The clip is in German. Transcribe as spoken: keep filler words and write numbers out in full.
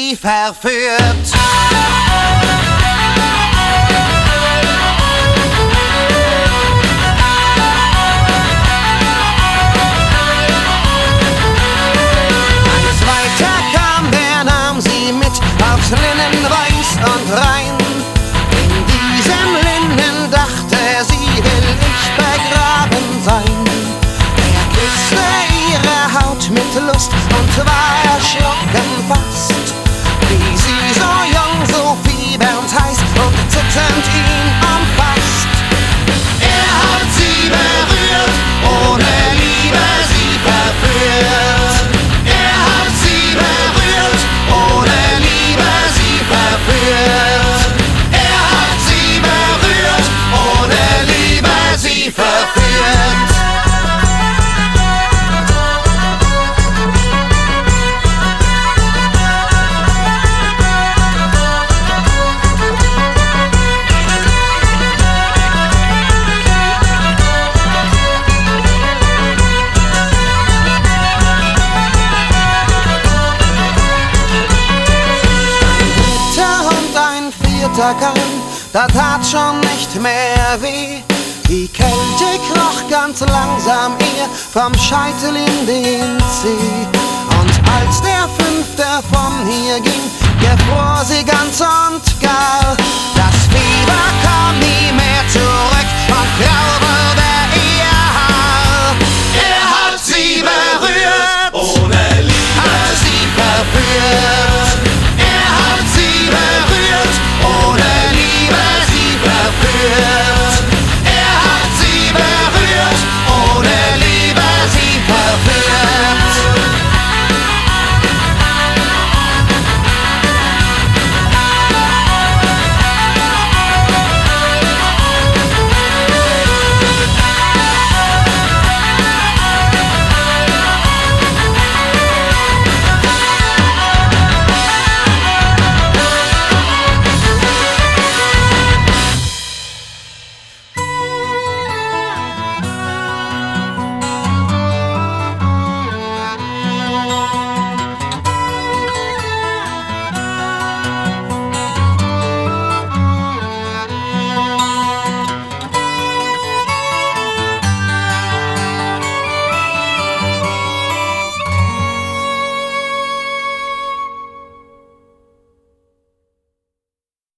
sie verführt. Ein zweiter kam, der nahm sie mit aufs Linnen weiß und rein. In diesem Linnen dachte sie, will ich begraben sein. Er küsste ihre Haut mit Lust und war erschrocken fast, wie sie so jung, so fiebernd heiß und zitternd ihn umfasst. Er hat sie berührt, ohne Liebe sie verführt. Er hat sie berührt, ohne Liebe sie verführt. Er hat sie berührt, ohne Liebe sie verführt. Kam, da tat schon nicht mehr weh. Die Kälte kroch ganz langsam ihr vom Scheitel in den See. Und als der Fünfte von hier ging, gefror sie ganz und